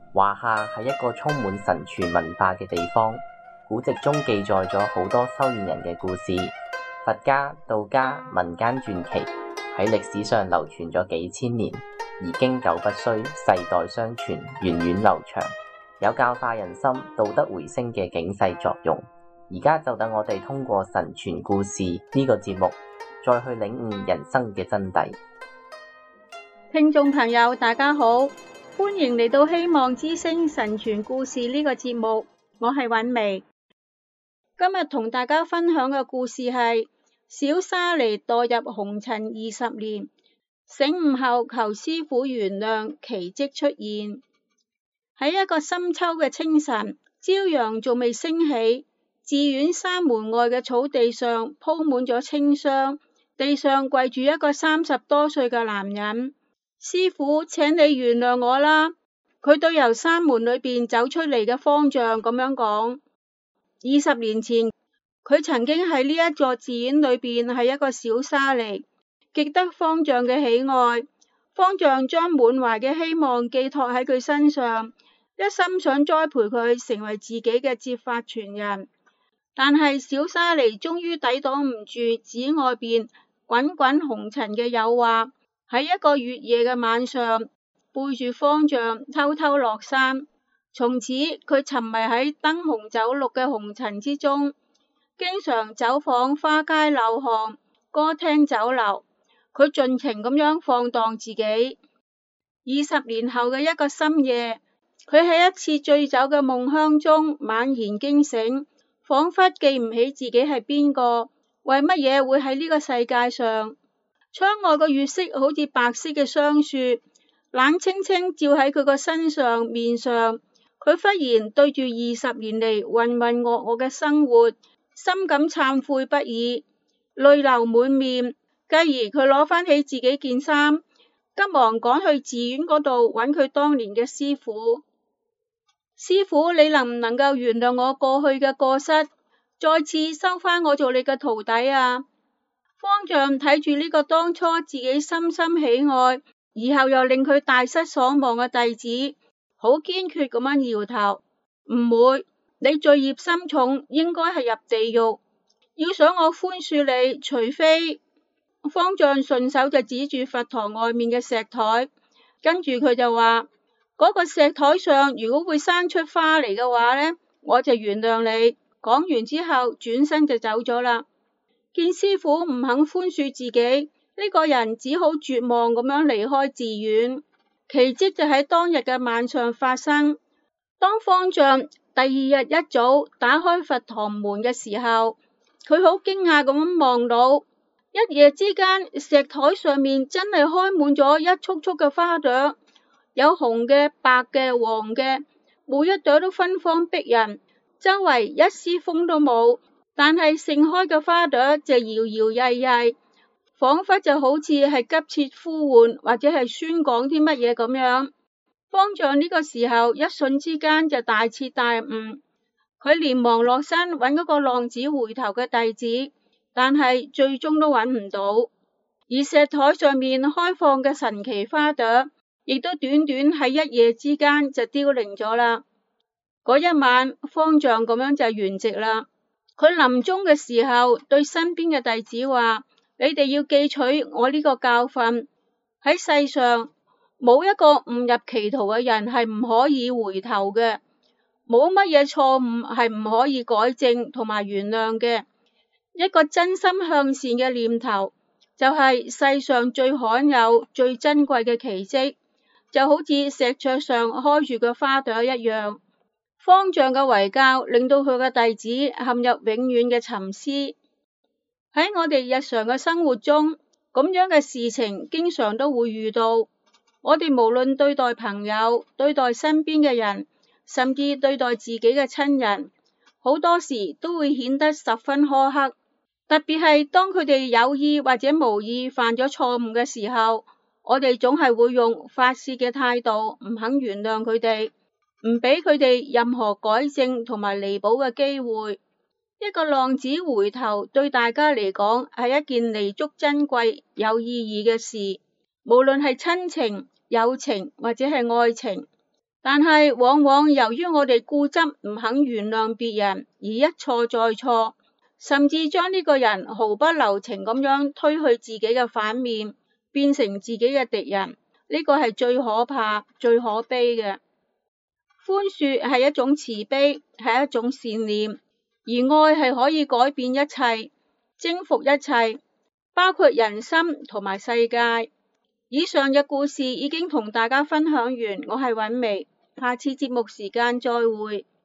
華夏係一個充滿神傳文化嘅地方，古籍中記載咗好多修煉人嘅故事，佛家、道家、民間傳奇喺歷史上流傳咗幾千年，而經久不衰，世代相傳，源遠流長，有教化人心、道德回升嘅警世作用。而家就等我哋通過神傳故事呢個節目，再去領悟人生嘅真諦。 聽眾朋友大家好，歡迎嚟到希望之聲神傳故事呢個節目，我係韻薇。今日同大家分享嘅故事係小沙彌墮入紅塵20年，醒悟後求師父原諒，奇蹟出現。喺一個深秋嘅清晨，朝陽仲未升起，寺院山門外嘅草地上鋪滿咗青霜，地上跪住一個30多歲嘅男人。師父，請你原諒我啦。佢對由山門裏邊走出嚟嘅方丈咁樣講。20年前，佢曾經喺呢一座寺院裏邊係一個小沙彌，極得方丈嘅喜愛。方丈將滿懷嘅希望寄託喺佢身上，一心想栽培佢成為自己嘅接法傳人。但係小沙彌終於抵擋唔住寺外邊滾滾紅塵嘅誘惑，喺一個月夜嘅晚上，背住方丈偷偷落山。從此佢沉迷喺燈紅酒綠嘅紅塵之中，經常走訪花街柳巷、歌廳酒樓，佢盡情咁樣放蕩自己。20年後嘅一個深夜，佢喺一次醉酒嘅夢鄉中猛然驚醒，仿佛記唔起自己係邊個，為乜嘢會喺呢個世界上。窗外個月色好似白色嘅霜雪，冷清清照喺佢個身上面上。佢忽然對住20年嚟渾渾噩噩嘅生活，深感懺悔不已，淚流滿面。繼而佢攞翻起自己件衫，急忙趕去寺院嗰度揾佢當年嘅師父。師父，你能唔能夠原諒我過去嘅過失，再次收翻我做你嘅徒弟啊？方丈睇住呢個當初自己深深喜愛，以後又令佢大失所望嘅弟子，好堅決咁樣搖頭，唔會，你罪孽深重，應該係入地獄。要想我寬恕你，除非……方丈順手就指住佛堂外面嘅石台，跟住佢就話：嗰個石台上如果會生出花嚟嘅話呢，我就原諒你。講完之後，轉身就走咗啦。見師父唔肯寬恕自己，呢個人只好絕望咁樣離開寺院。奇蹟就喺當日嘅晚上發生。當方丈第二日一早打開佛堂門嘅時候，佢好驚訝咁樣望到，一夜之間石台上面真係開滿咗一簇簇嘅花朵，有紅嘅、白嘅、黃嘅，每一朵都芬芳逼人，周圍一絲風都冇。但係盛開嘅花朵就搖搖曳曳，仿佛就好似係急切呼喚或者係宣講啲乜嘢咁樣。方丈呢個時候一瞬之間就大徹大悟，佢連忙落山揾嗰個浪子回頭嘅弟子，但係最終都揾唔到。而石台上面開放嘅神奇花朵，亦都短短喺一夜之間就凋零咗啦。嗰一晚，方丈咁樣就圓寂啦。佢臨終嘅時候對身邊嘅弟子話：你哋要記取我呢個教訓，喺世上冇一個誤入歧途嘅人係唔可以回頭嘅，冇乜嘢錯誤係唔可以改正同埋原諒嘅。一個真心向善嘅念頭就係世上最罕有最珍貴嘅奇蹟，就好似石桌上開住嘅花朵一樣。方丈嘅遺教令到佢嘅弟子陷入永遠嘅沉思。喺我哋日常嘅生活中，咁樣嘅事情經常都會遇到。我哋無論對待朋友、對待身邊嘅人，甚至對待自己嘅親人，好多時都會顯得十分苛刻。特別係當佢哋有意或者無意犯咗錯誤嘅時候，我哋總係會用發洩嘅態度，唔肯原諒佢哋，唔俾佢哋任何改正同埋彌補嘅機會。一個浪子回頭對大家嚟講係一件彌足珍貴有意義嘅事，無論係親情、友情或者係愛情。 但係往往由於我哋固執唔肯原諒別人，而一錯再錯，甚至將呢個人毫不留情咁樣推去自己嘅反面，變成自己嘅敵人。呢個係最可怕、最可悲嘅。寬恕係一種慈悲，係一種善念，而愛係可以改變一切，征服一切，包括人心同埋世界。以上嘅故事已經同大家分享完，我係韻薇，下次節目時間再會。